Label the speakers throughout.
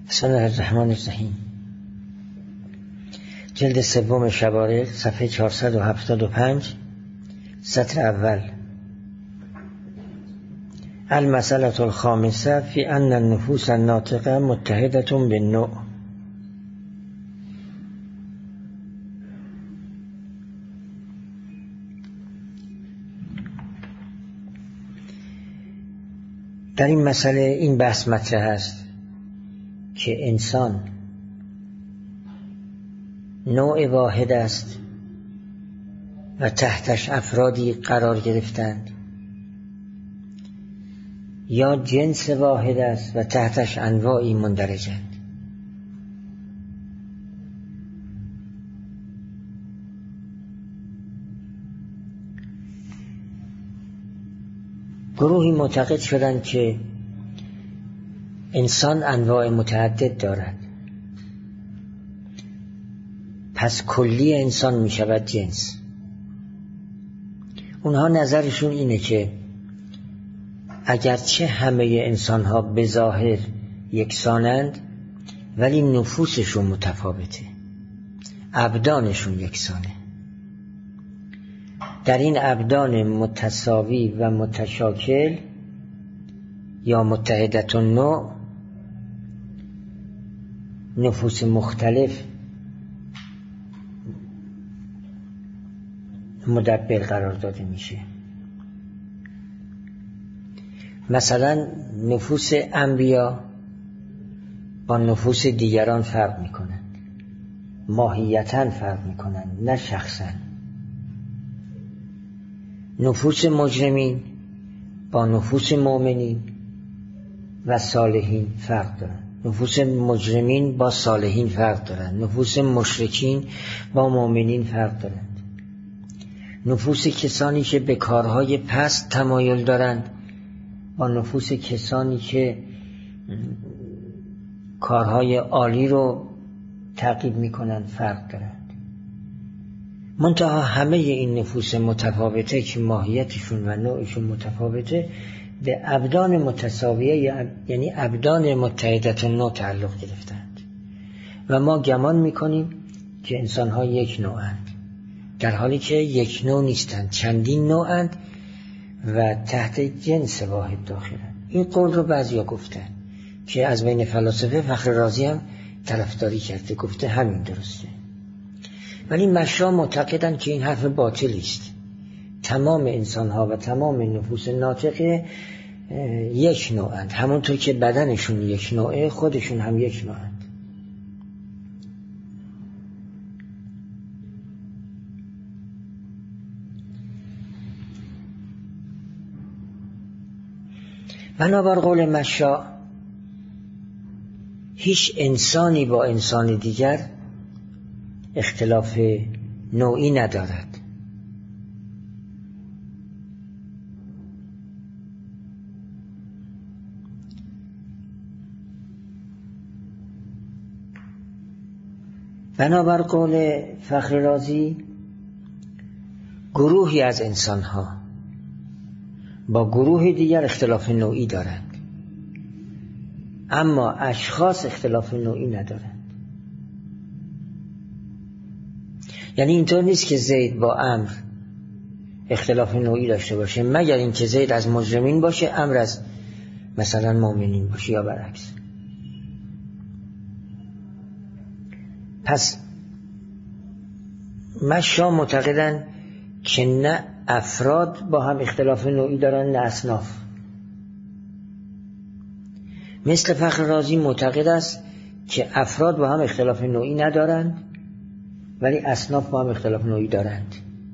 Speaker 1: بسم الله الرحمن الرحیم. جلد سوم شبارق، صفحه 475، سطر اول. المسألة الخامسة في أن النفوس الناطقة متحدة بالنوع. در این مسئله این بحث مطرح است که انسان نوع واحد است و تحتش افرادی قرار گرفتند، یا جنس واحد است و تحتش انواعی مندرجند. گروهی معتقد شدند که انسان انواع متعدد دارد، پس کلی انسان می شود جنس. اونها نظرشون اینه که اگرچه همه انسان ها به ظاهر یکسانند، ولی نفوسشون متفاوته، ابدانشون یکسانه. در این ابدان متساوی و متشاکل یا متحدت النوع، نفوس مختلف مدبر قرار داده میشه. مثلا نفوس انبیا با نفوس دیگران فرق میکنند، ماهیتاً فرق میکنند، نه شخصاً. نفوس مجرمین با نفوس مؤمنین و صالحین فرق دارند. نفوس مجرمین با صالحین فرق دارند. نفوس مشرکین با مؤمنین فرق دارند. نفوس کسانی که به کارهای پست تمایل دارند با نفوس کسانی که کارهای عالی رو تعقیب میکنند فرق دارند. منتها همه این نفوس متفاوته که ماهیتشون و نوعشون متفاوته به ابدان متساویه، یعنی ابدان متحدت النوع تعلق گرفتند و ما گمان میکنیم که انسان‌ها یک نوعند، در حالی که یک نوع نیستند، چندین نوعند و تحت جنس واحد داخلند. این قول رو بعضیا گفتن که از بین فلاسفه فخر رازی هم طرفداری کرده، گفته همین درسته. ولی مشا معتقدند که این حرف باطلی است. تمام انسان‌ها و تمام نفوس ناطقه یک نوعند، همونطور که بدنشون یک نوعه، خودشون هم یک نوعند. بنابر قول مشا هیچ انسانی با انسان دیگر اختلاف نوعی ندارد. بنابر قول فخر رازی گروهی از انسان‌ها با گروه دیگر اختلاف نوعی دارند، اما اشخاص اختلاف نوعی ندارند. یعنی اینطور نیست که زید با عمرو اختلاف نوعی داشته باشه، مگر اینکه زید از مجرمین باشه، عمرو از مثلا مؤمنین باشه یا برعکس. پس مشا معتقدن که نه افراد با هم اختلاف نوعی دارن، نه اصناف. مثل فخر رازی معتقد است که افراد با هم اختلاف نوعی ندارند، ولی اصناف با هم اختلاف نوعی دارند.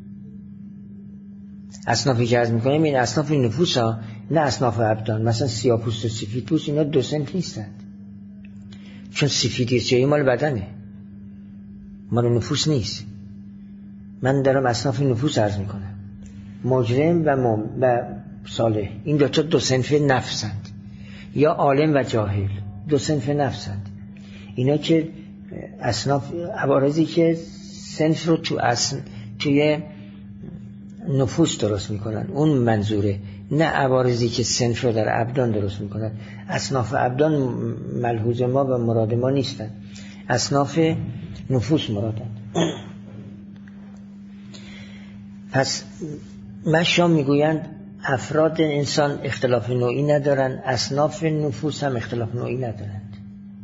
Speaker 1: اصنافی که عرض میکنیم این اصناف نفوس ها، نه اصناف ابدان. مثلا سیاه‌پوست و سفیدپوست اینا دو سنف نیستند، چون سفیدی سیاهی مال بدنه، مال نفوس نیست. من دارم اصناف نفوس عرض میکنم. مجرم و صالح این دوتا دو سنف نفسند، یا عالم و جاهل دو سنف نفسند. اینا که اصناف عوارضی که سنف رو توی نفوس درست میکنن، اون منظوره، نه عوارضی که صنف رو در ابدان درست میکنن. اصناف ابدان ملحوظ ما و مراد ما نیستن، اصناف نفوس مرادن. پس مشا میگویند افراد انسان اختلاف نوعی ندارن، اصناف نفوس هم اختلاف نوعی ندارند.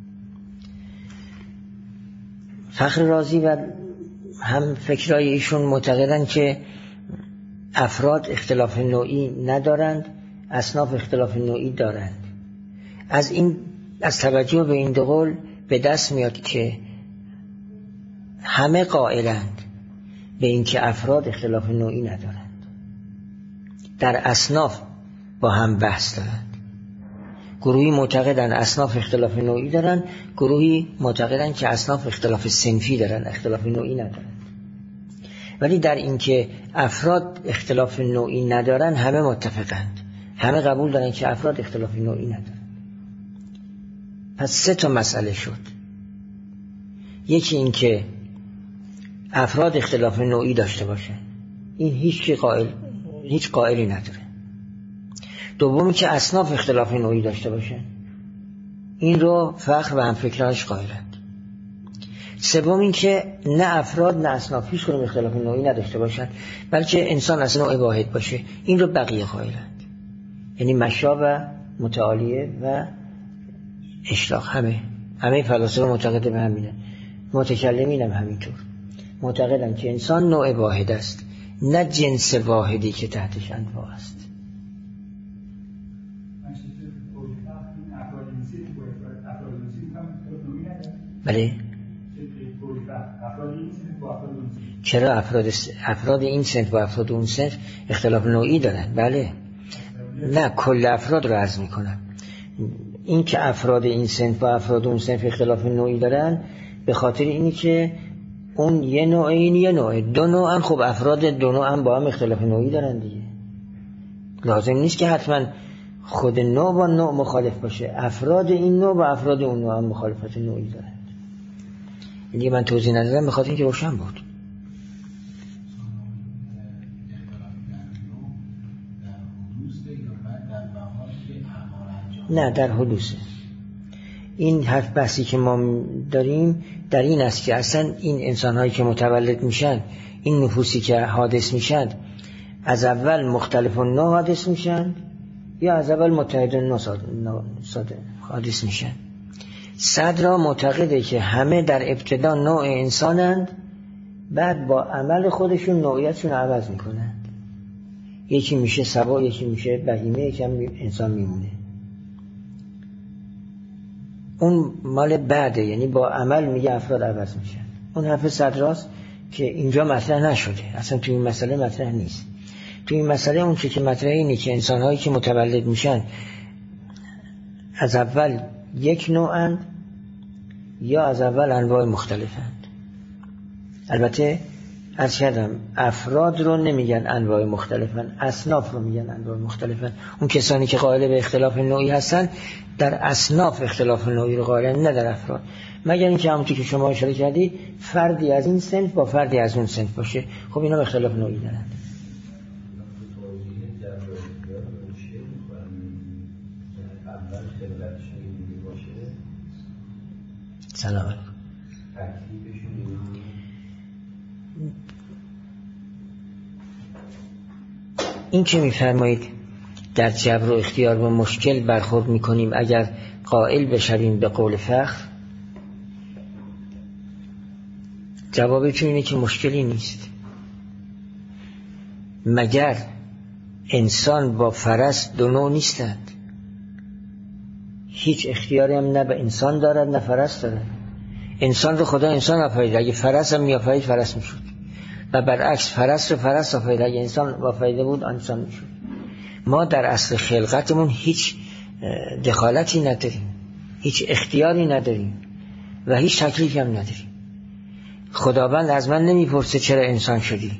Speaker 1: فخر رازی و هم فکرای ایشون معتقدند که افراد اختلاف نوعی ندارند، اصناف اختلاف نوعی دارند. از توجه به این دو قول به دست میاد که همه قائلند به اینکه افراد اختلاف نوعی ندارند. در اصناف با هم بحث دارند. گروهی معتقدند اصناف اختلاف نوعی دارند، گروهی معتقدند که اصناف اختلاف صنفی دارند، اختلاف نوعی ندارند. ولی در اینکه افراد اختلاف نوعی ندارند همه متفقند، همه قبول دارند که افراد اختلاف نوعی ندارند. پس 3 تا مسئله شد. یکی اینکه افراد اختلاف نوعی داشته باشند، این هیچ قائلی نداره. دومی که اصناف اختلاف نوعی داشته باشند، این رو فخر و همفکرانش قائلند. سوم این که نه افراد نه اصناف هیچ کدوم اختلاف نوعی نداشته باشند، بلکه انسان از نوع واحد باشه، این رو بقیه قائلند. یعنی مشا و متعالیه و اشراق، همه فلاسفه معتقد به همینه، متکلمین هم همینطور معتقدن که انسان نوع واحد است، نه جنس واحدی که تحتش انواع است. بله. چرا افراد این صنف با افراد اون صنف اختلاف نوعی دارن؟ بله. نه کل افراد رو عرض میکنم. این که افراد این صنف با افراد اون صنف اختلاف نوعی دارن به خاطر اینی که اون یه نوع این یه نوع، دو نوع هم، خب افراد دو نوع هم با هم اختلاف نوعی دارن دیگه. لازم نیست که حتما خود نوع با نوع مخالف باشه، افراد این نوع با افراد اون نوع هم مخالفت نوعی دارن. دیگه من توضیح ندادم به خاطر اینکه روشن بود. نه در حدوثه. این حرف بحثی که ما داریم در این است که اصلا این انسان‌هایی که متولد میشن، این نفوسی که حادث میشن، از اول مختلف النوع حادث میشن یا از اول متحد النوع حادث میشن. صدر معتقده که همه در ابتدا نوع انسانند، بعد با عمل خودشون نوعیتشون عوض میکنند. یکی میشه سبا، یکی میشه بهیمه، یکی هم انسان میمونه. اون مال بعده، یعنی با عمل میگه افراد عوض میشن. اون حرف صدراست که اینجا مطرح نشده، اصلا توی این مسئله مطرح نیست. توی این مسئله اون که مطرح اینه که انسان‌هایی که متولد میشن از اول یک نوعند یا از اول انواع مختلفند. البته عرض کردم افراد رو نمیگن انواع مختلفن، اصناف رو میگن انواع مختلفن. اون کسانی که قائل به اختلاف نوعی هستن در اصناف اختلاف نوعی رو قائلن، نه در افراد، مگر اینکه همونطور که شما اشاره کردید فردی از این صنف با فردی از اون صنف باشه، خب اینا اختلاف نوعی دارند. سلام علیکم. این که میفرمایید در جبر و اختیار با مشکل برخورد میکنیم اگر قائل بشویم به قول فخر، جوابتون اینه که مشکلی نیست. مگر انسان با فرس دو نوع نیستند؟ هیچ اختیاری هم نه به انسان دارد نه فرس دارد. انسان رو خدا انسان آفرید، اگه فرس هم میآفرید فرس میشد، و برعکس فرس رو فرس آفرید، اگه انسان آفریده بود انسان میشد. ما در اصل خلقتمون هیچ دخالتی نداریم، هیچ اختیاری نداریم و هیچ تکلیفی هم نداریم. خداوند از من نمیپرسه چرا انسان شدی،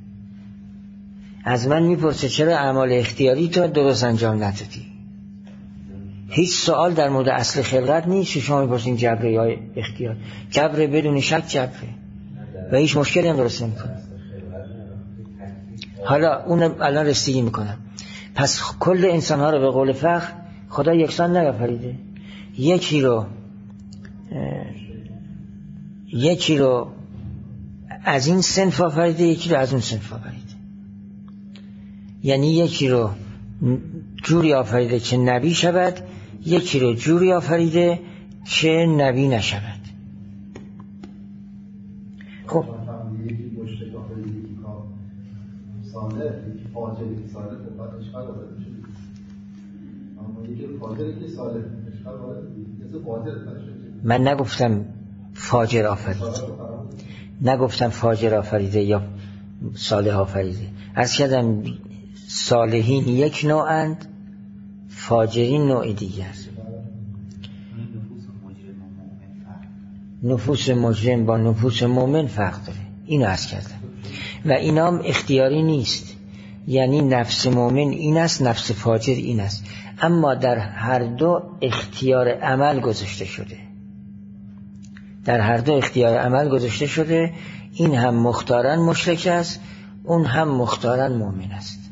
Speaker 1: از من میپرسه چرا اعمال اختیاری تو درست انجام ندادی. هیچ سوال در مورد اصل خلقت نیست. شما میپرسین جبره یا اختیار، جبره بدون شک جبره و هیچ مشکلی هم درست نمیکنه. حالا اون الان رسیدگی میکنم. پس کل انسان ها رو به قول فخر خدا یکسان نیافریده. یکی رو از این صنف آفریده، یکی رو از اون صنف آفریده. یعنی یکی رو جوری آفریده که نبی شود، یکی رو جوری آفریده که نبی نشود. خب
Speaker 2: یکی مشرک آفریده، یکی صالح، یکی فاجر، یکی صالح، خب باید اشکال وارد میشه. اما یکی فاجر، یکی صالح، اشکال وارد میشه. فاجر
Speaker 1: من نگفتم فاجر آفریده، نگفتم فاجر آفریده یا صالح آفریده. عرض کردم صالحین یک نوعند، فاجرین نوع دیگر. نفوس مجرم با نفوس مؤمن فرق داره، اینو عرض کردم. و اینام اختیاری نیست، یعنی نفس مؤمن این است، نفس فاجر این است، اما در هر دو اختیار عمل گذاشته شده. در هر دو اختیار عمل گذاشته شده. این هم مختارن مشرک است، اون هم مختارن مؤمن است.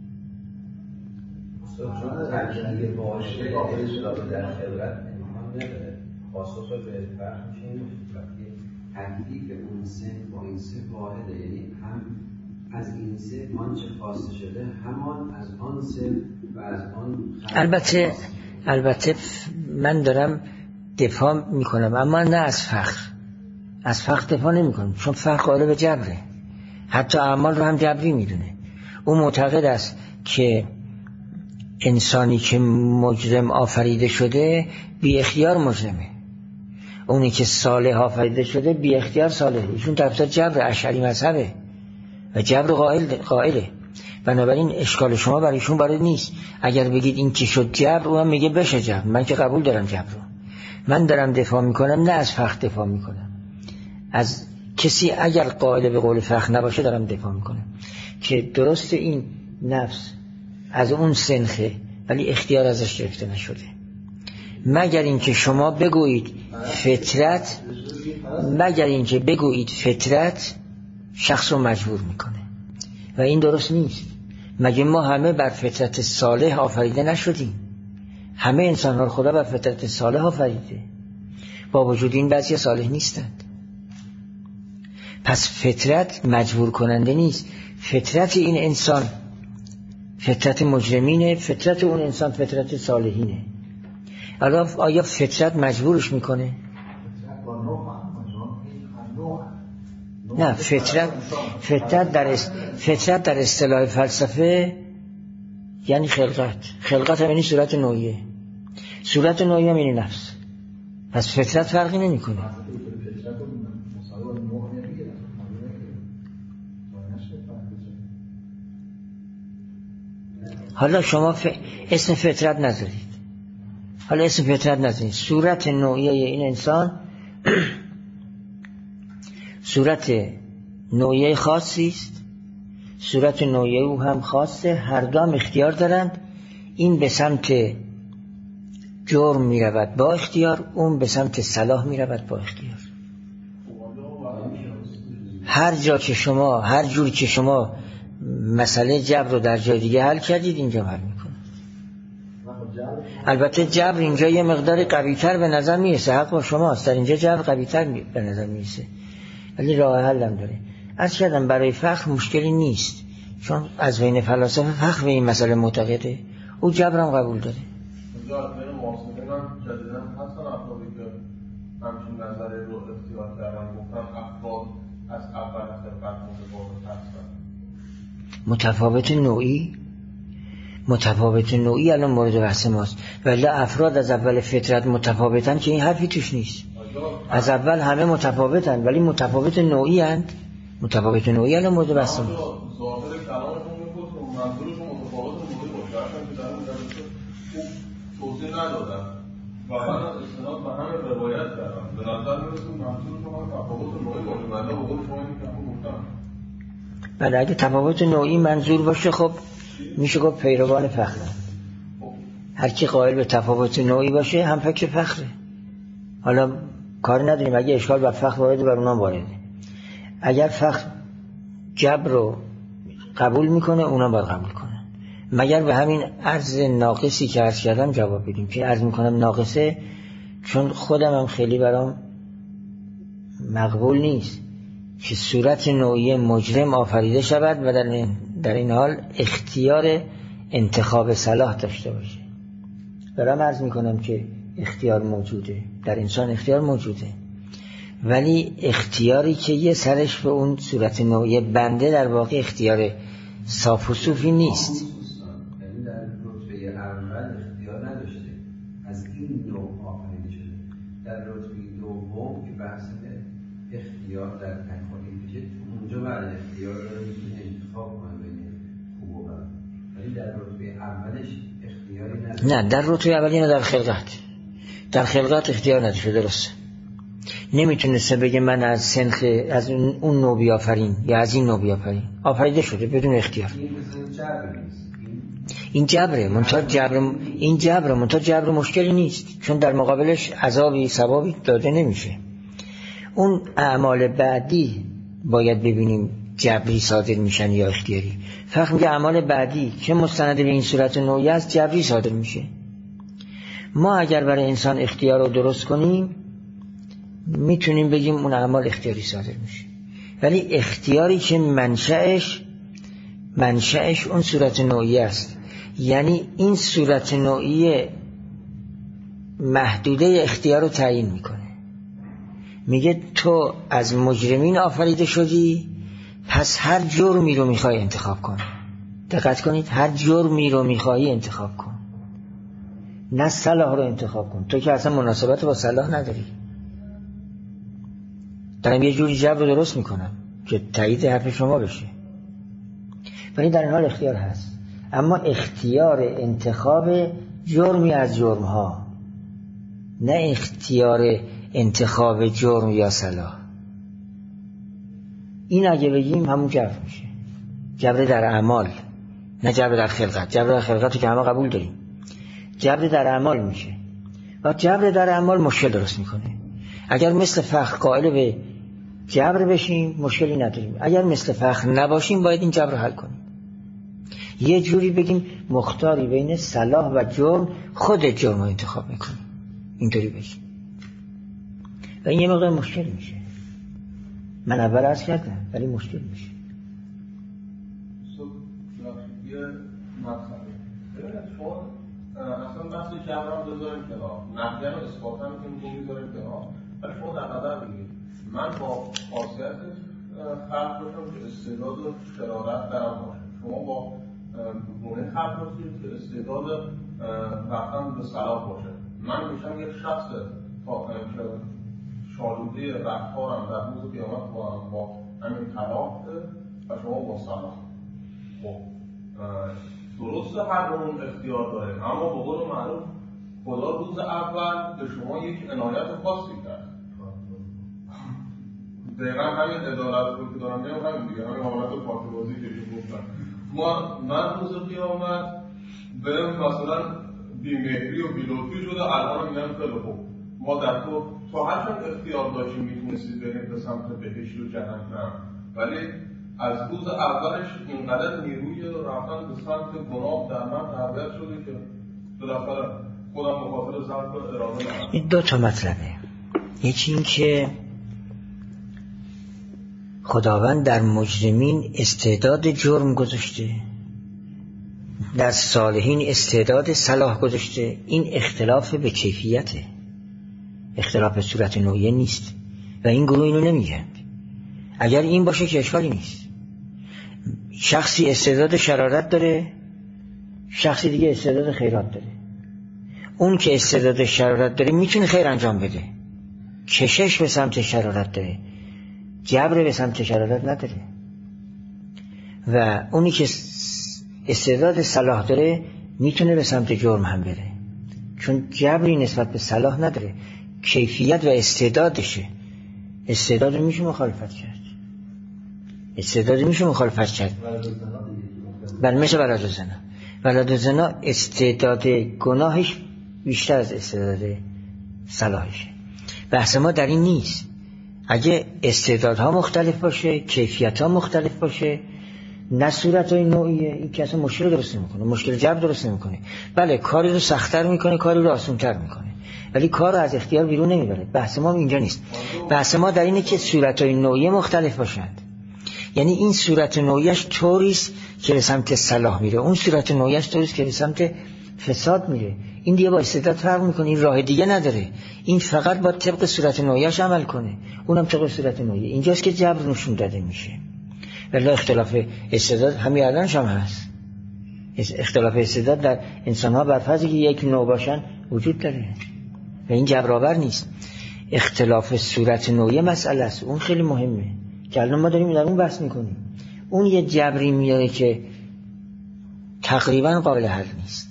Speaker 3: چون ترکیب واژه قابل شده در خلقت امکان نداره. پاسخ به فرق میشه این تکلیف اون صنف با این صنف واحده، یعنی هم از این صنف آنچه خواسته شده همان از آن صنف و از آن
Speaker 1: البته من دارم دفاع میکنم، اما نه از فخر دفاع نمیکنم، چون فخر قائل به جبره، حتی اعمال رو هم جبری میدونه. او معتقد است که انسانی که مجرم آفریده شده بی اختیار مجرمه، اونی که صالح آفریده شده بی اختیار صالحه. ایشون طرفدار جبر اشعری مذهبه و جبر قائله. بنابراین اشکال شما برای ایشون وارد نیست. اگر بگید این چی شد جبر، او هم میگه بشه جبر. من که قبول دارم جبر رو. من دارم دفاع میکنم، نه از فخر دفاع میکنم. از کسی اگر قائل به قول فخر نباشه دارم دفاع میکنم که درست این نفس از اون سنخه ولی اختیار ازش گرفته نشده، مگر اینکه شما بگویید فطرت شخص رو مجبور میکنه و این درست نیست. مگه ما همه بر فطرت صالح آفریده نشدیم؟ همه انسان ها خدا بر فطرت صالح آفریده، با وجود این بعضی صالح نیستند. پس فطرت مجبور کننده نیست. فطرت این انسان فطرت مجرمینه، فطرت اون انسان فطرت صالحینه. آیا فطرت مجبورش میکنه؟ نه، فطرت در اصطلاح فلسفه یعنی خلقت هم یعنی صورت نوعیه، صورت نوعیه هم یعنی نفس. پس فطرت فرقی نمیکنه. حالا شما اسم فطرت نذارید. صورت نوعیه این انسان صورت نوعیه خاصی است، صورت نوعیه او هم خاصه، هر دو هم اختیار دارند. این به سمت جرم می رود با اختیار، اون به سمت صلاح می رود با اختیار. هر جور که شما مسئله جبر رو در جای دیگه حل کردید اینجا حل میکنه. البته جبر اینجا یه مقدار قوی‌تر به نظر میرسه، حق با شماست، در اینجا جبر قوی‌تر به نظر میرسه، ولی راه حل هم داره. عرض کردم برای فخر مشکلی نیست، چون از بین فلاسفه فخر به این مسئله معتقده، او جبر هم قبول داره.
Speaker 4: اینجا بین معاصرین هم جدیداً هستن افرادی که همچین نظری رو اختیار کردن، گفتن افراد از اول خلقت متفاوت هستن.
Speaker 1: متفاوت نوعی الان مورد بحث ماست، ولی افراد از اول فطرت متفاوتن که این حرفی توش نیست. از اول همه متفاوتن ولی متفاوت نوعی اند. متفاوت نوعی الان مورد بحث ماست.
Speaker 4: ظاهر کلامشون میگفت که منظورشون متفاوت نوعی باشه، هرچند که در اون جلسه توضیح ندادن و من استناد به همه روایت کردم. به نظر میرسون منظورشون هم تفاوت نوعی باشه، ولی بقول شما این که گفتم.
Speaker 1: بله، اگه تفاوت نوعی منظور باشه خب میشه گفت پیروان فخره. هر کی قائل به تفاوت نوعی باشه هم فکر فخره. حالا کاری نداریم، اگه اشکال بر فخر وارده بر اونام وارده. اگر فخر جبر رو قبول میکنه اونا باید قبول کنن، مگر به همین عرض ناقصی که عرض کردم جواب بدیم که عرض میکنم ناقصه، چون خودم هم خیلی برام مقبول نیست که صورت نوعی مجرم آفریده شود و در این حال اختیار انتخاب صلاح داشته باشه. دارم عرض میکنم که اختیار موجوده، در انسان اختیار موجوده، ولی اختیاری که یه سرش به اون صورت نوعی بنده در واقع اختیار صاف و صوفی نیست.
Speaker 3: یعنی در رتبه اول اختیار نداشته، از این نوع آفریده شده. در رتبه دوم که بحث اختیار در تکامل میشه، اونجا بعد اختیار داره میتونه انتخاب کنه بین خوب و بد. ولی در رتبه اولش اختیاری نداره.
Speaker 1: نه، در رتبه اولی نه، در خلقت اختیار نداشته. درسته، نمیتونسته بگه من از سنخ از اون نوع بیافرین یا از این نوع بیافرین، آفریده شده بدون اختیار. این جبره، منتها جبر مشکلی نیست، چون در مقابلش عذابی ثوابی داده نمیشه. اون اعمال بعدی باید ببینیم جبری صادر میشن یا اختیاری. فرق میگه اعمال بعدی که مستند به این صورت نوعی است جبری صادر میشه. ما اگر برای انسان اختیار رو درست کنیم میتونیم بگیم اون اعمال اختیاری صادر میشه، ولی اختیاری که منشأش اون صورت نوعی است، یعنی این صورت نوعی محدوده اختیار رو تعیین میکنه. میگه تو از مجرمین آفریده شدی، پس هر جرمی رو میخوای انتخاب کن. دقت کنید، هر جرمی رو میخوای انتخاب کن، نه صلاح رو انتخاب کن. تو که اصلا مناسبت با صلاح نداری. دارم یه جوری جبر رو درست میکنم که تایید حرف شما بشه، ولی در این حال اختیار هست، اما اختیار انتخاب جرمی از جرمها، نه اختیار انتخاب جرم یا صلاح. این اگه بگیم همون جبر میشه، جبر در اعمال، نه جبر در خلقت. جبر در خلقت که همه قبول داریم، جبر در اعمال میشه و جبر در اعمال مشکل درست میکنه. اگر مثل فخر قائل به جبر بشیم مشکلی نداریم، اگر مثل فخر نباشیم باید این جبر رو حل کنیم. یه جوری بگیم مختاری بین صلاح و جرم، خود جرم رو انتخاب میکنیم، اینطوری بگیم، و این یه مقدار مشکل میشه. من اول عرض کردم ولی مشکل میشه.
Speaker 4: یه مسئله شما اصلا بحث جبر هم بذاریم کنار، نقدن و اثبات هم میتونیم بذاریم کنار، ولی شما در نظر بگید من با خاصیت خلق باشم که استعداد و شرارت درم باشه، شما با گونه خلق باشید که استعداد رفتن به صلاح باشه. من میشم یک شخص که شالوده رفتارم در روز قیامت با همین طلاق و شما با صلاح. خب درسته هر اون اختیار داره، اما به قول معروف خدا روز اول به شما یک عنایت خاصی کرد. دقیقا همین عدالت رو که دارم میگم همین دیگه، همین حالت پاکبازی که گفتم. من روز قیامت به مثلا بی‌مهری و بی‌لطفی شده، الان میگن خیلی خوب ما در تو هرچند اختیار داشتیم میتونستید بریم به سمت بهشت و جهنم، ولی از روز اولش اینقدر نیروی رفتن به سمت گناه در من تربیت شده که بالاخره خودم مخاطر ضعف و اراده دارم.
Speaker 1: این دو تا مطلبه. یکی این که خداوند در مجرمین استعداد جرم گذاشته، در صالحین استعداد صلاح گذاشته. این اختلاف به کیفیته، اختلاف به صورت نوعیه نیست و این گروه اینو نمیگند. اگر این باشه که اشکالی نیست. شخصی استعداد شرارت داره، شخصی دیگه استعداد خیرات داره. اون که استعداد شرارت داره میتونه خیر انجام بده، کشش به سمت شرارت داره، جبر به سمت شرارت نداره. و اونی که استعداد صلاح داره میتونه به سمت جرم هم بره، چون جبری نسبت به صلاح نداره، کیفیت و استعدادشه. استعداد میشه مخالفت کرد، استعداد میشه مخالفت کرد. بل میشه ولد زنا استعداد گناهش بیشتر از استعداد صلاحشه. بحث ما در این نیست. اگه استعدادها مختلف باشه، کیفیتها مختلف باشه، نه صورت‌های نوعیه. این که اصلا مشکل درست نمی‌کنه، مشکل جبر درست نمی‌کنه. بله کاری رو سخت‌تر می‌کنه، کاری رو آسان‌تر می‌کنه، ولی کار رو از اختیار بیرون نمیبره. بحث ما اینجا نیست. بحث ما در اینه که صورت‌های نوعیه مختلف باشند. یعنی این صورت نوعیش طوریست که به سمت صلاح میره، اون صورت نوعیش طوریست که به سمت فساد میره. این دیگه با استعداد فرق میکنه، این راه دیگه نداره. این فقط با طبق صورت نوعیش عمل کنه، اونم طبق صورت نوعیه. اینجاست که جبر نشون داده میشه. ولی اختلاف استعداد همین الانش هم هست. اختلاف استعداد در انسان‌ها بر فرضی که یک نوع باشن وجود داره و این جبرآور نیست. اختلاف صورت نوعی مسئله است، اون خیلی مهمه که الان ما داریم در اون بحث میکنیم. اون یه جبری میاره که تقریبا قابل حل نیست.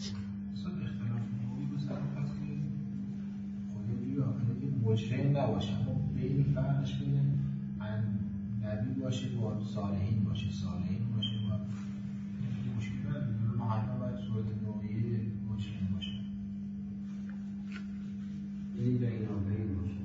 Speaker 5: مجرم نباشه، اما بین فرقش بین نبی باشه با صالحین باشه، صالحین باشه با مشکل نداره، حتما باید صورت نوعی مجرم باشه.
Speaker 3: این بین باشه.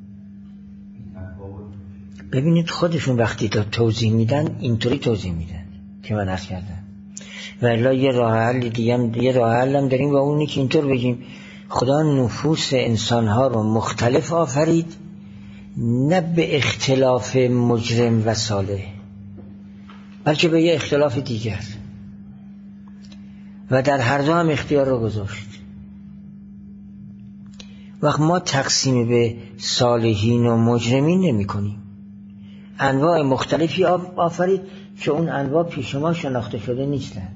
Speaker 1: ببینید خودشون وقتی تا توضیح میدن اینطوری توضیح میدن که من عرض کردم. ولی یه راه حل دیگه هم داریم و اونی که اینطور بگیم خدا نفوس انسانها رو مختلف آفرید، نه به اختلاف مجرم و صالح، بلکه به یه اختلاف دیگر، و در هر دو هم اختیار رو گذاشت. وقت ما تقسیم به صالحین و مجرمین نمی کنیم، انواع مختلفی آفرید که اون انواع پیش ما شناخته شده نیستند.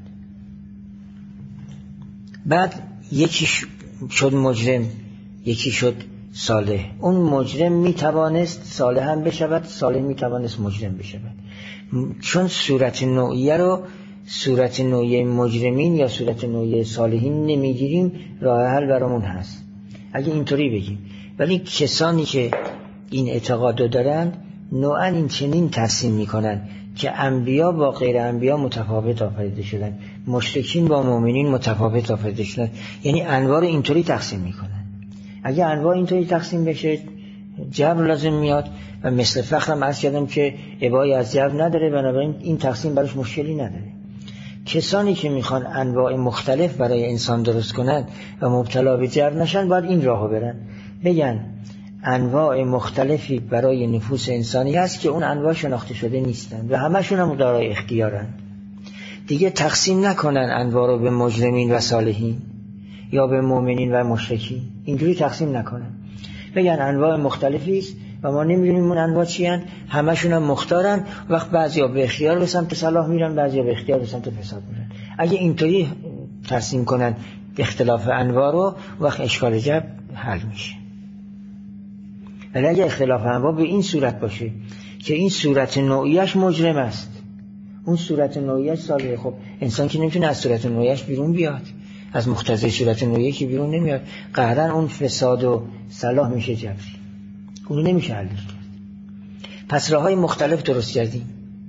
Speaker 1: بعد یکی شد مجرم، یکی شد صالح. اون مجرم میتوانست صالح هم بشود، صالح میتوانست مجرم بشود. چون صورت نوعیه رو صورت نوعیه مجرمین یا صورت نوعیه صالحین نمیگیریم، راه حل برامون هست اگه اینطوری بگیم. ولی کسانی که این اعتقاد رو دارن نوعا این چنین تقسیم میکنن که انبیا با غیر انبیا متفاوت آفریده شدن، مشرکین با مؤمنین متفاوت آفریده شدن. یعنی انواع رو اینطوری تقسیم میکنن. اگه انواع اینطوری تقسیم بشه جبر لازم میاد و مثل فخرم عرض کردم که ابایی از جبر نداره، بنابراین این تقسیم براش مشکلی نداره. کسانی که میخوان انواع مختلف برای انسان درست کنن و مبتلا به جبر نشن باید این راهو برن، بگن انواع مختلفی برای نفوس انسانی هست که اون انواع شناخته شده نیستند و همشون هم دارای اختیارند. دیگه تقسیم نکنن انواع رو به مجرمین و صالحین یا به مؤمنین و مشرکین، اینجوری تقسیم نکنن. بگن انواع مختلفی است و ما نمیدونیم اون انواع چی هستند، همشون هم مختارن. وقت بعضیا به اختیار به سمت صلاح میرن، بعضیا به اختیار به سمت فساد میرن. اگه اینطوری تقسیم کنن اختلاف انواع رو، وقت اشکال جبر حل میشه. ولی اگه اختلاف انواع به این صورت باشه که این صورت نوعیش مجرم است، اون صورت نوعیش صالح، خب انسان که نمیتونه از صورت نوعیش بیرون بیاد، از مقتضای صورت نوعی که بیرون نمیاد، قهرن اون فساد و صلاح میشه جبری، اون نمیشه حل کرد. پس راههای مختلف درست کردیم.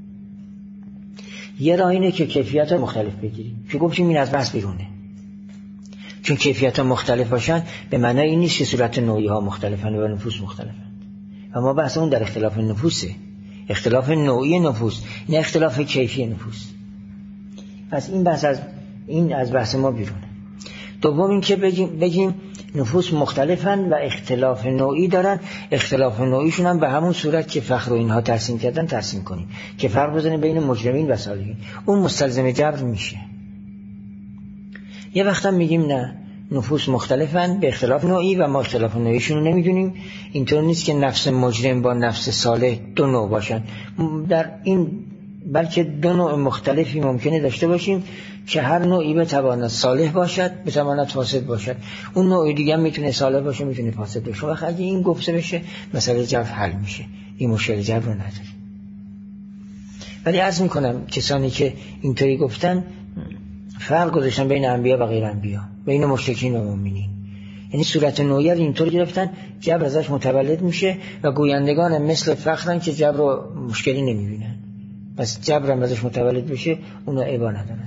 Speaker 1: یه راه اینه که کیفیت مختلف بگیریم که گفتیم این از بحث بیرونه، چون کیفیت مختلف باشن به معنای این نیست که صورت نوعی ها مختلفن و نفوس مختلفن. و ما بحثمون در اختلاف نفوسه، اختلاف نوعی نفوس، نه اختلاف کیفی نفوس. پس این بحث از بحث ما بیرونه. دوم این که بگیم نفوس مختلفن و اختلاف نوعی دارن، اختلاف نوعیشون هم به همون صورت که فخر و اینها ترسیم کردن ترسیم کنیم که فرق بزنه بین مجرمین و صالحین، اون مستلزم جبر میشه. یه وقت هم میگیم نه، نفوس مختلفن به اختلاف نوعی و ما اختلاف نوعیشون رو نمیدونیم. اینطور نیست که نفس مجرم با نفس صالح دو نوع باشن، در این بلکه دو نوع مختلفی ممکنه داشته باشیم که هر نوعی بتواند صالح باشد، بتواند فاسد باشد. اون نوع دیگه هم میتونه صالح باشه، میتونه فاسد باشه. وقت اگه این گفته بشه مسئله جبر حل میشه، این مشکل جبر رو نداره. ولی عرض میکنم کسانی که اینطوری گفتن فرق گذاشتن بین انبیا و غیر انبیا، بین مشرکین و مؤمنین. یعنی صورت نوعی رو اینطوری گرفتن جبر ازش متولد میشه و گویندگان مثل فخرن که جبر رو مشکلی نمیبینن، پس جبر هم ازش متولد بشه اونو عیبا ندارن.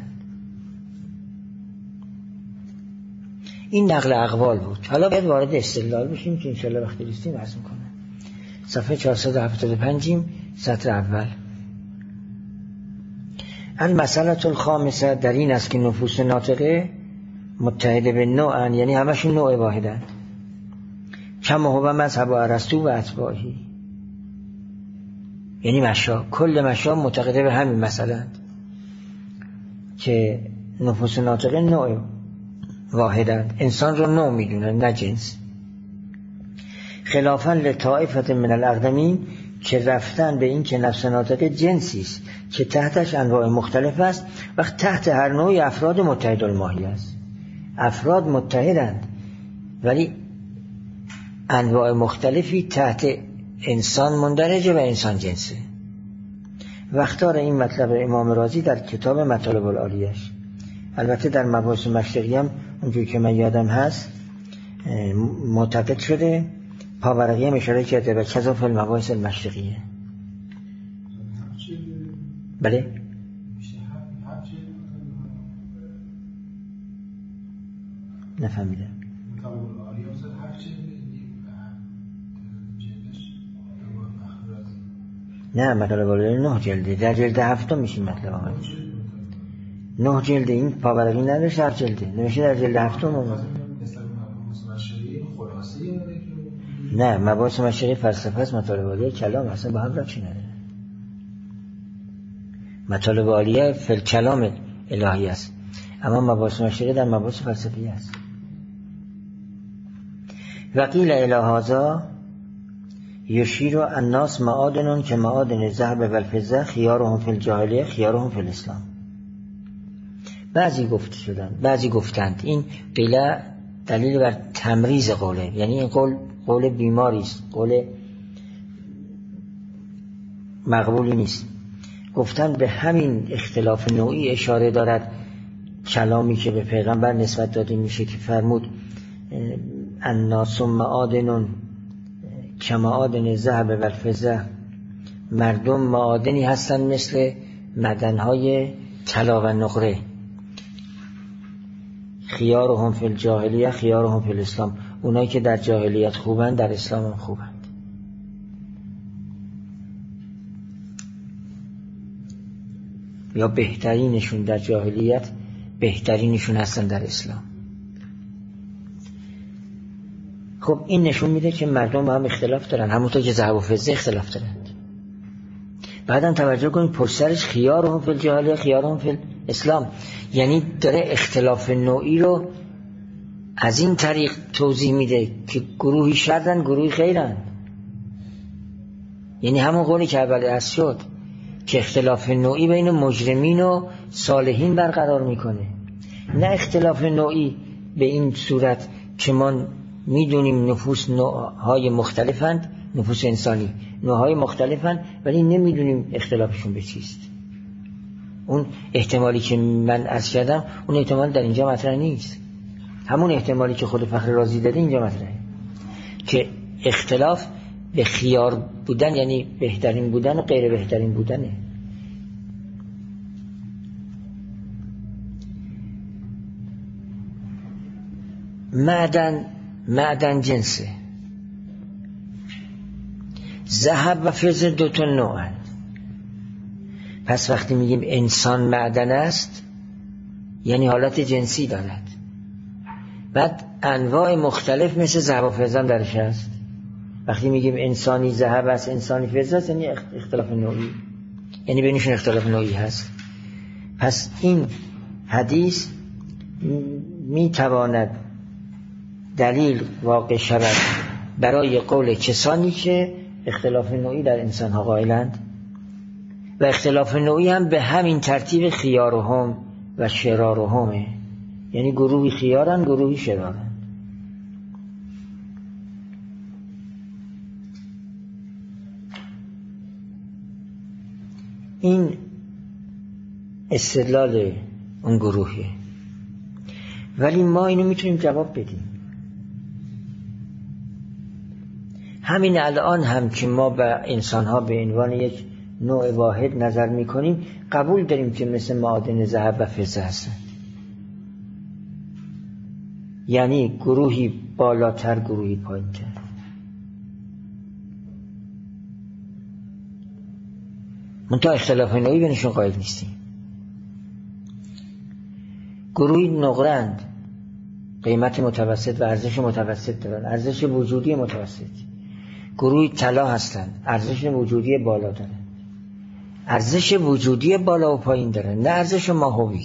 Speaker 1: این نقل اقوال بود. حالا باید وارد استدلال بشیم که انشالله وقتی رسیدیم عرض میکنم. صفحه 475 سطر اول. المسئله الخامسه در این است که نفوس ناطقه متحده به نوعن، یعنی همشون نوع واحدن، کما هو مذهب ارسطو و اتباعی، یعنی کل مشا معتقده به همین مسئله که نفوس ناطقه نوع واحدن، انسان رو نوع میدونن نه جنس. خلافاً لطائفه من الاقدمین که رفتن به این که نفس ناطقه جنسی است که تحتش انواع مختلف است، وقت تحت هر نوعی افراد متحد الماهی است. افراد متحدند ولی انواع مختلفی تحت انسان مندرجه و انسان جنسه. و اختار این مطلب امام رازی در کتاب مطالب العالیش. البته در مباحث مشرقی هم اونجوری که من یادم هست معتقد شده، پاورقی هم اشاره کرده و کذا فی المباحث المشرقیه. بله نفهمیدم. نه مطالب العالی 9 جلده، در جلد 7 میشه مطلب آمده 9 جلده. این پاورقی نداشت 7 جلده نمیشه، در جلد 7 اومده. نه مباحث مشرقی فلسفه است، مطالب عالیه کلام اصلا با هم ربطی نداره. مطالب عالیه فی کلام الهی است، اما مباحث مشرقی در مباحث فلسفی است. وقیل الی هذا یشیر الناس معادن که معادن الذهب و الفضه خیارهم فی الجاهلیه خیارهم فی الاسلام. بعضی گفتند این قیله دلیل بر تمریز قوله، یعنی این قول بیماری است، قول مقبولی نیست. گفتند به همین اختلاف نوعی اشاره دارد کلامی که به پیغمبر نسبت داده میشه که فرمود الناس معادن کمعادن الذهب و الفضه، مردم معادنی هستند مثل معدن‌های طلا و نقره، خیارهم فی الجاهلیه خیارهم فی الاسلام، اونایی که در جاهلیت خوبن در اسلام هم خوبند. یا بهترینشون در جاهلیت بهترینشون هستن در اسلام. خب این نشون میده که مردم با هم اختلاف دارن، همونطور که ذهب و فضه اختلاف دارند. بعدم توجه کنید پشترش خیارهم فی الجاهلیه خیارهم فی الاسلام، یعنی داره اختلاف نوعی رو از این طریق توضیح میده که گروهی شرن گروهی خیرن. یعنی همون قولی که اول از شد که اختلاف نوعی بین مجرمین و صالحین برقرار میکنه، نه اختلاف نوعی به این صورت که ما میدونیم نفوس نوعهای مختلفند، نفوس انسانی نوعهای مختلفند ولی نمیدونیم اختلافشون به چیست. اون احتمالی که من عرض کردم اون احتمال در اینجا مطرح نیست، همون احتمالی که خود فخر رازی داده اینجا مطرحه که اختلاف به خیار بودن یعنی بهترین بودن و غیر بهترین بودنه. معدن جنسه، ذهب و فضه دو تا نوعن. پس وقتی میگیم انسان معدن است یعنی حالت جنسی دارد. بعد انواع مختلف مثل ذهب و فضه هم درش هست. وقتی میگیم انسانی ذهب است انسانی فضه است یعنی اختلاف نوعی، یعنی بینشون اختلاف نوعی هست. پس این حدیث میتواند دلیل واقع شود برای قول کسانی که اختلاف نوعی در انسان ها قائلند و اختلاف نوعی هم به همین ترتیب خیارهم و شرارهمه، یعنی گروهی خیارن گروهی شرارن. این استدلال اون گروهیه، ولی ما اینو میتونیم جواب بدیم. همین الان هم که ما به انسان‌ها به عنوان یک نوع واحد نظر میکنیم قبول داریم که مثل معادن ذهب و فضه هستن، یعنی گروهی بالاتر گروهی پایین‌تر. منتها اختلاف نوعی بینشون قائل نیستیم. گروهی نقره‌اند، قیمت متوسط و ارزش متوسط دارن، ارزش وجودی متوسط. گروهی طلا هستند، ارزش وجودی بالا دارن، ارزش وجودی بالا و پایین دارن، نه ارزش ماهوی.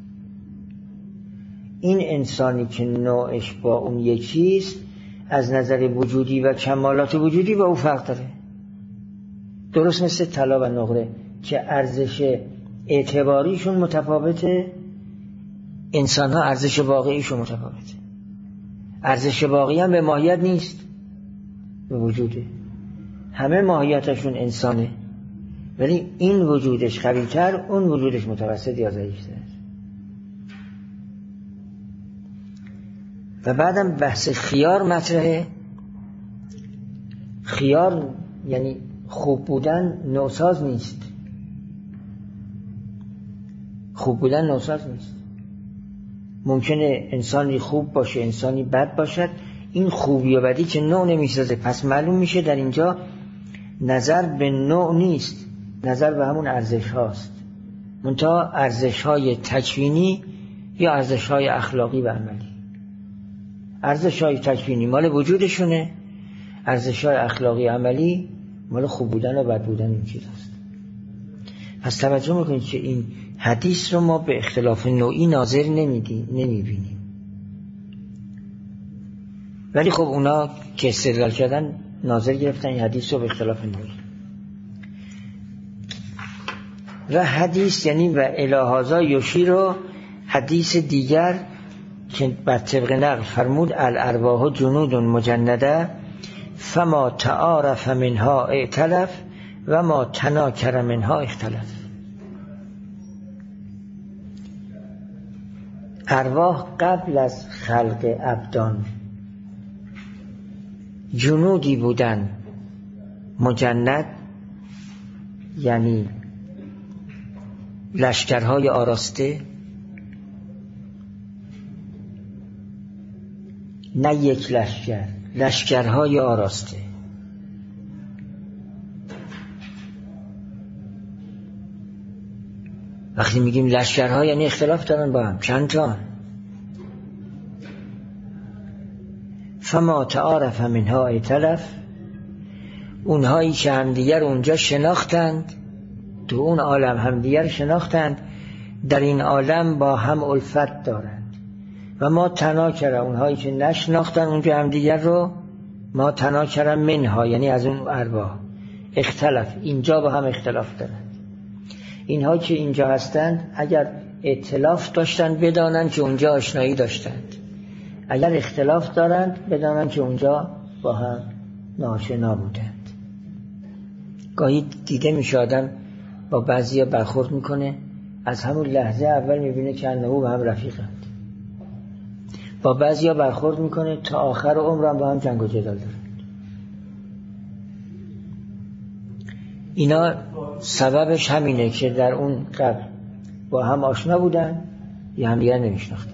Speaker 1: این انسانی که نوعش با اون یکیست از نظر وجودی و کمالات وجودی با او فرق داره. درست مثل طلا و نقره که ارزش اعتباریشون متفاوته، انسان ها ارزش واقعیشون متفاوته. ارزش واقعی هم به ماهیت نیست، به وجوده. همه ماهیتشون انسانه، ولی این وجودش قوی‌تر، اون وجودش متوسط یا ضعیف‌تر. و بعدم بحث خیار مطرحه. خیار یعنی خوب بودن نوساز نیست. خوب بودن نوساز نیست. ممکنه انسانی خوب باشه، انسانی بد باشد، این خوبی و بدی که نوع نمیسازه. پس معلوم میشه در اینجا نظر به نوع نیست، نظر به همون ارزش هاست، منتها ارزش های تکوینی یا ارزش های اخلاقی و عملی. ارزش های تکوینی مال وجودشونه، ارزش های اخلاقی عملی مال خوب بودن و بد بودن این چیز هست. پس توجه میکنید که این حدیث رو ما به اختلاف نوعی ناظر نمیبینیم، ولی خب اونا که استدلال کردن ناظر گرفتن این حدیث رو به اختلاف نوعی. و حدیث یعنی و الهازا یوشی رو حدیث دیگر که بر طبق نقل فرمود الارواح جنود مجنده فما تعارف منها ائتلف و ما تناکر منها اختلف. ارواح قبل از خلق ابدان جنودی بودن مجند، یعنی لشکرهای آراسته، نه یک لشکر، لشکرهای آراسته. وقتی میگیم لشکرها یعنی اختلاف دارن با هم، چند تا. فما تعارف منها ائتلف، اونهایی که همدیگر اونجا شناختند، تو اون عالم همدیگر شناختند، در این عالم با هم الفت دارند. و ما تناکر، اونهایی که نشناختن اونجا همدیگر رو، ما تناکر منها یعنی از اون ارواح اختلاف، اینجا با هم اختلاف دارند. اینها که اینجا هستند اگر ائتلاف داشتند بدانند که اونجا آشنایی داشتند، اگر اختلاف دارند بدانند که اونجا با هم ناآشنا بودند. گاهی دیده میشه آدم با بعضیا برخورد میکنه، از همون لحظه اول میبینه که انه با هم رفیقند. با بعضیا برخورد میکنه تا آخر عمر هم با هم جنگ و جدال دارند. اینا سببش همینه که در اون قبل با هم آشنا بودن یا هم دیگر نمیشناختند.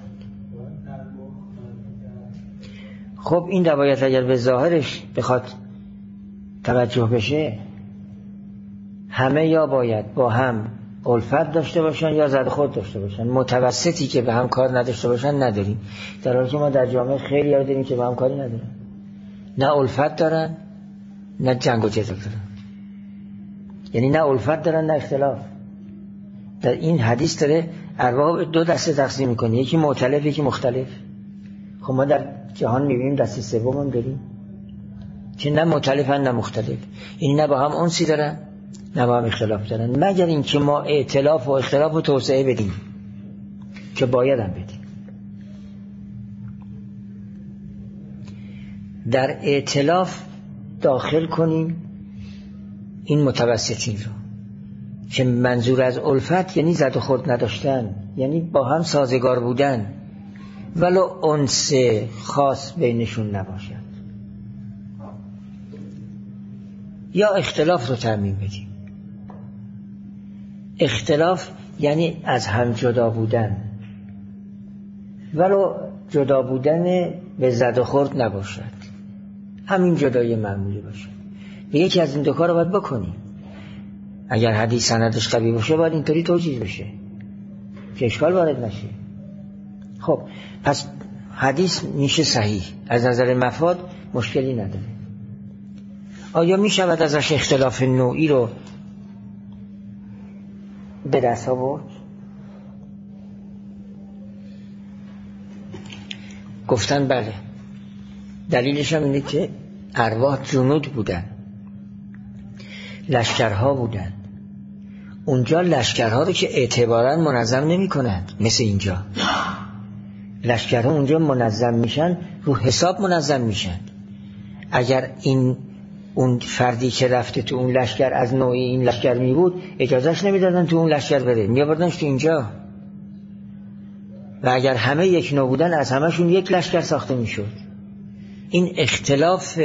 Speaker 1: خب این روایت اگر به ظاهرش بخواد توجه بشه، همه یا باید با هم الفت داشته باشن یا زد خود داشته باشن، متوسطی که به هم کار نداشته باشن نداریم. در حالی که ما در جامعه خیلی ها داریم که به هم کاری ندارن، نه الفت دارن نه جنگ و جدال دارن، یعنی نه الفت دارن نه اختلاف. در این حدیث داره ارواح دو دسته تقسیم میکنه، یکی مؤتلف یکی مختلف. خب ما در جهان میبینیم دسته سوم هم داریم که نه مؤتلفن نه مختلف، یعنی نه با هم انسی دارن نه با هم اختلاف دارن، مگر این که ما ائتلاف و اختلاف و توسعه بدیم که باید هم بدیم. در ائتلاف داخل کنیم این متوسطین رو که منظور از الفت یعنی زد و خورد نداشتن، یعنی با هم سازگار بودن ولو انس خاص بینشون نباشد، یا اختلاف رو ترمیم بدیم. اختلاف یعنی از هم جدا بودن ولو جدا بودن به زد و خورد نباشد، همین جدایی معمولی باشه. به یکی از این دو کار رو باید بکنیم. اگر حدیث سندش قوی باشه باید اینطوری توجیه بشه که اشکال وارد نشه. خب پس حدیث میشه صحیح، از نظر مفاد مشکلی نداره. آیا میشود ازش اختلاف نوعی رو به دست آورد؟ گفتن بله. دلیلش هم اینه که ارواح جنود بودن، لشکرها بودن. اونجا لشکرها رو که اعتباراً منظم نمی کنند، مثل اینجا لشکرها اونجا منظم میشن، رو حساب منظم میشن. اگر اون فردی که رفته تو اون لشکر از نوعی این لشکر می بود، اجازهش نمیدادن تو اون لشکر بره، میآوردنش تو اینجا. و اگر همه یک نوع بودن، از همهشون یک لشکر ساخته میشد. این اختلاف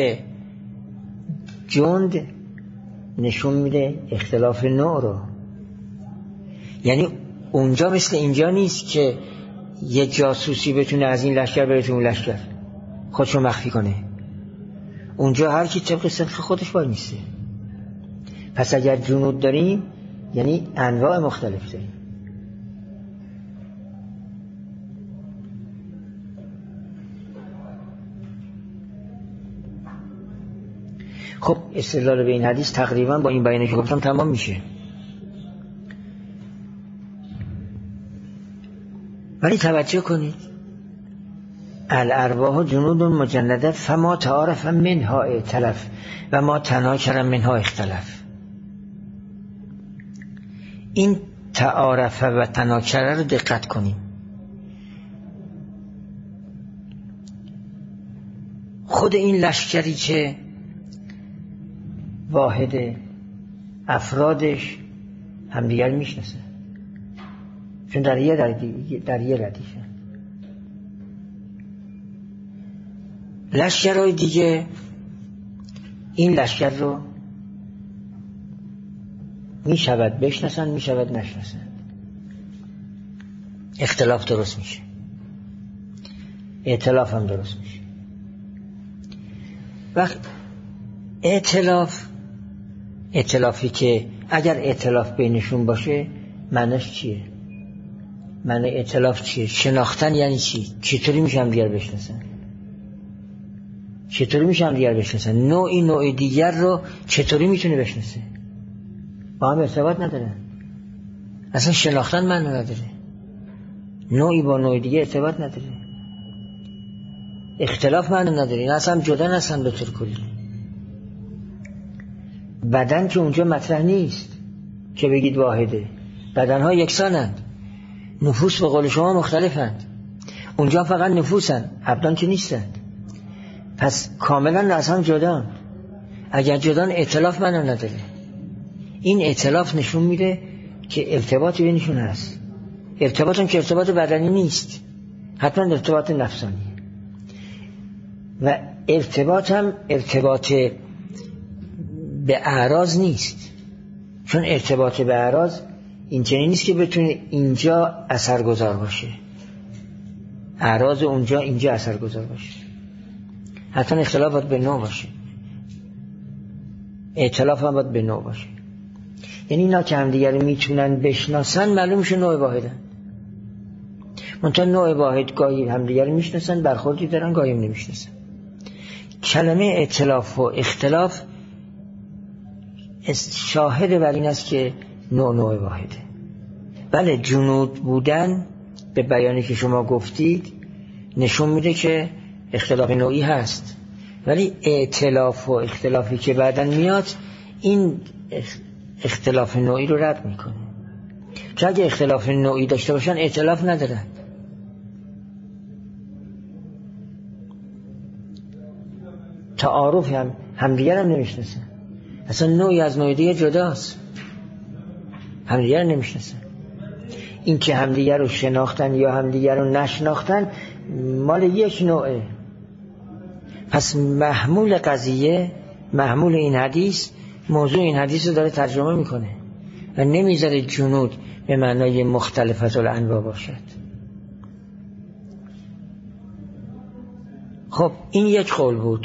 Speaker 1: جند نشون میده اختلاف نوع رو. یعنی اونجا مثل اینجا نیست که یه جاسوسی بتونه از این لشکر بره تو اون لشکر خودشو مخفی کنه. اونجا هر کی طبق صدق خودش باید میسته. پس اگر جنود داریم یعنی انواع مختلف داریم. خب استدلال به این حدیث تقریبا با این بیانی که گفتم تمام میشه. ولی توجه کنید، الارواح جنود مجنده فما تعارف منها ائتلف و ما تناکر منها اختلف. این تعارف و تناکر رو دقت کنیم. خود این لشکری که واحد افرادش همدیگر میشناسه، چون در یه ردیشن. لشکرهای دیگه این لشکر رو میشود بشناسن، میشود نشناسن، اختلاف درست میشه، ائتلاف هم درست میشه. وقت ائتلافی که اگر ائتلاف بینشون باشه معنیش چیه؟ معنی ائتلاف چیه؟ شناختن یعنی چی؟ چطوری میشه هم دیگر بشناسن؟ چطوری میشه هم دیگر بشناسن؟ نوع دیگر رو چطوری میتونه بشناسه؟ با هم ارتباط ندارن، اصلا شناختن معنی نداره. نوعی با نوع دیگه ارتباط نداره، اختلاف معنی نداره، این اصلا جدا هستن به طور کلی. بدن که اونجا مطرح نیست که بگید واحده، بدنها یکسانند، نفوس به قول شما مختلفند. اونجا فقط نفوسند، ابدان که نیستند. پس کاملا از هم جدان. اگر جدان ائتلاف معنی نداره. این ائتلاف نشون میده که ارتباطی بینشون هست. ارتباط هم که ارتباط بدنی نیست، حتما ارتباط نفسانی. و ارتباط هم ارتباط به اعراض نیست، چون ارتباط به اعراض این چنین نیست که بتونه اینجا اثرگذار باشه، اعراض اونجا اینجا اثرگذار باشه. حتما اختلاف باید به نوع باشه، ائتلاف هم باید به نوع باشه. یعنی اینا که همدیگر میتونن بشناسن معلوم میشه نوع واحدن. منتها نوع واحد گاهی همدیگر میشناسن، برخوردی دارن، گاهی نمیشناسن. کلمه ائتلاف و اختلاف شاهد بر این است که نوع واحده. بله، جنود بودن به بیانی که شما گفتید نشون میده که اختلاف نوعی هست، ولی ائتلاف و اختلافی که بعداً میاد این اختلاف نوعی رو رد میکنه. چون اگه اختلاف نوعی داشته باشن ائتلاف ندارن. تعارف همدیگر هم نمیشناسن، اصلا نوعی از نوع دیگه جداست، همدیگر نمیشناسن. این که همدیگر رو شناختن یا همدیگر رو نشناختن مال یک نوعه. پس محمول قضیه، محمول این حدیث، موضوع این حدیث رو داره ترجمه میکنه و نمیذاره جنود به معنای مختلفت الانواع باشد. خب این یک قول بود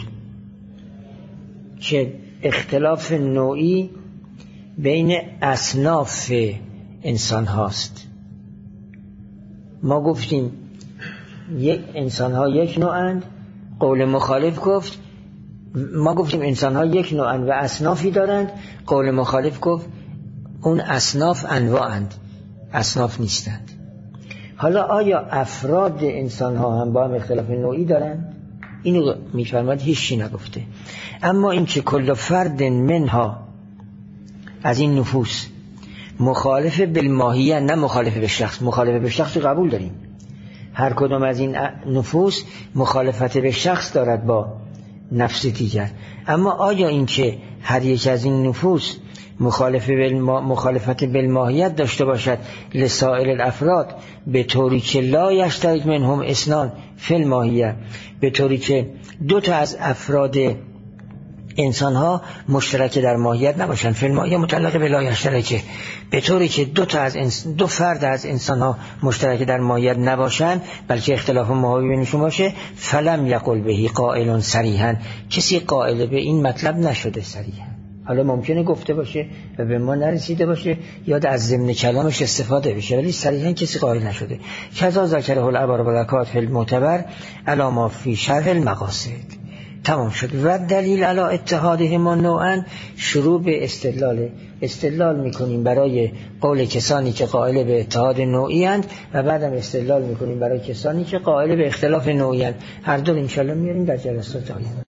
Speaker 1: که اختلاف نوعی بین اصناف انسان هاست. ما گفتیم انسان ها یک نوعند، قول مخالف گفت ما گفتیم انسان ها یک نوعند و اصنافی دارند، قول مخالف گفت اون اصناف انواعند، اصناف نیستند. حالا آیا افراد انسان ها هم با هم اختلاف نوعی دارند؟ اینو میفرماید هیچی نگفته. اما این که کل فرد منها از این نفوس مخالف بالماهیه، نه مخالف به شخص، مخالف به شخص قبول داریم، هر کدام از این نفوس مخالفت به شخص دارد با نفس دیگر. اما آیا این که هر یک از این نفوس مخالفت بالماهیت داشته باشد لسائر الافراد به طوری که لا یشترک منهم اثنان فی الماهیه، به طوری که دو تا از افراد انسان ها مشترک در ماهیت نباشند، فی الماهیه مطلق به لا یشترک، به طوری که دو فرد از انسان ها مشترک در ماهیت نباشند بلکه اختلاف ماهی بینشون باشه، فلم یقل بهی قائل صریحا، کسی قائل به این مطلب نشده صریحا. حالا ممکنه گفته باشه و به ما نرسیده باشه یا از ضمن کلامش استفاده بشه، ولی صریحا کسی قائل نشده. کذا ذکره الابر والکات فی المعتبر علی ما فی شرح المقاصد. تمام شد. و دلیل علی اتحادهما نوعا، شروع به استدلال میکنیم برای قول کسانی که قائل به اتحاد نوعی اند و بعدم استدلال میکنیم برای کسانی که قائل به اختلاف نوعی اند. هر دو انشالله میاریم در جلسات آینده.